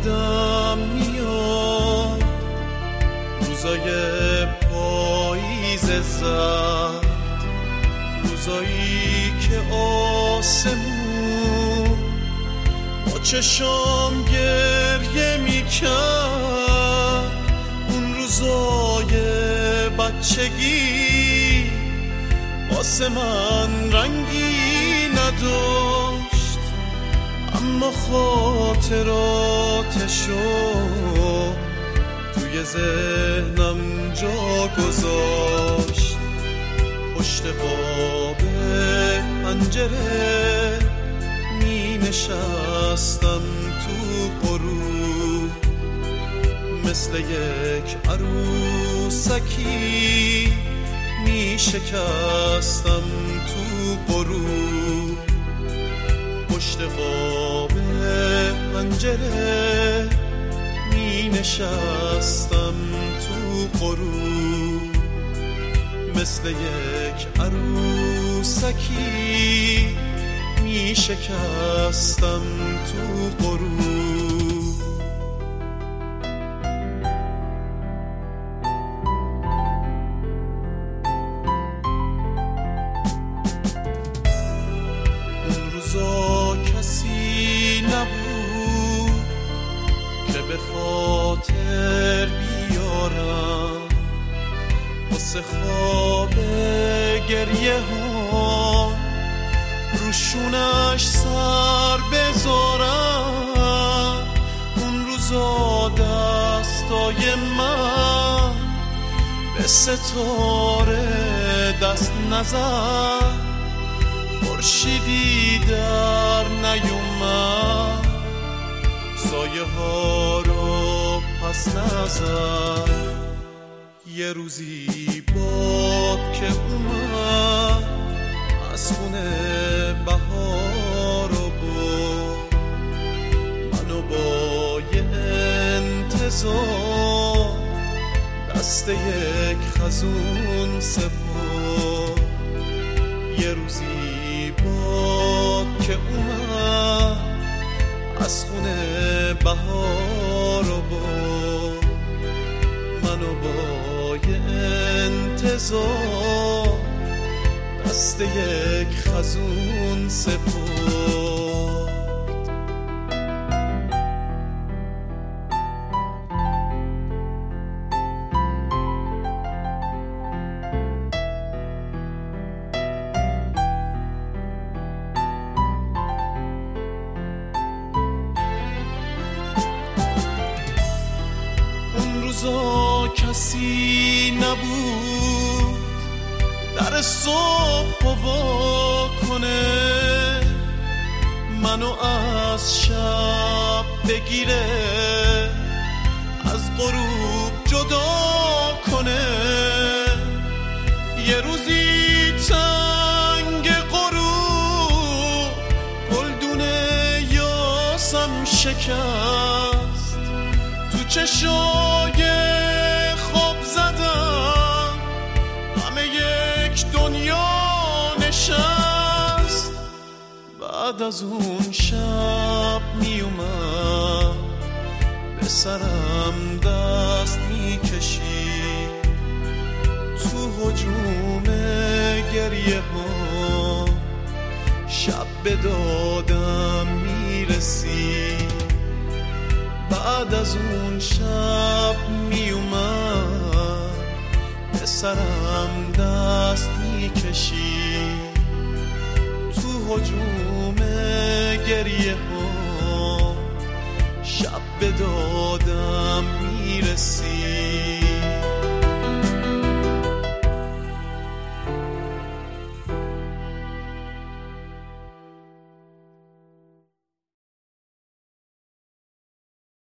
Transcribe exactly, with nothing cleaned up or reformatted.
یادم میاد روزای پاییز زرد، روزایی که آسمون با چشام گریه میکرد، اون روزای بچگی واسه من رنگی نداشت، اما خاطراتشو توی ذهنم جا گذاشت. پشت باب پنجره می نشستم تو غروب، مثل یک عروسکی می شکستم تو غروب. پشت باب پنجره می نشستم تو غروب، مثل یک عروسکی می شکستم تو غروب. اون روزا کسی نبود که به خاطر بیارم، واسه خواب گریه ها روشونش سر بذارم. اون روزا دستای من به ستاره دست نزد، خورشیدی در نیومد، سایه ها رو پس نزد. یه روزی باد که اومد از خونه بهار رو برد، منو با یه انتظار دست یک خزون سپرد. یه روزی باد که اومد از خونه بهار رو برد، منو با یه انتظار دست یک خزون سپرد. اون روزا کسی نبود در صبح وا کنه، منو از شب بگیره، از غروب جدا کنه. یه روزی تنگ غروب گلدون یاسم شکست، تو چشای خواب زدم همه یک دنیا نشست. بعد از اون شب می اومد به سرم دست می کشید، تو هجوم گریه ها شب به دادم می رسید. بعد از اون شب می اومد به سرم دست می کشید، تو هجوم گریه ها شب به دادم می رسید.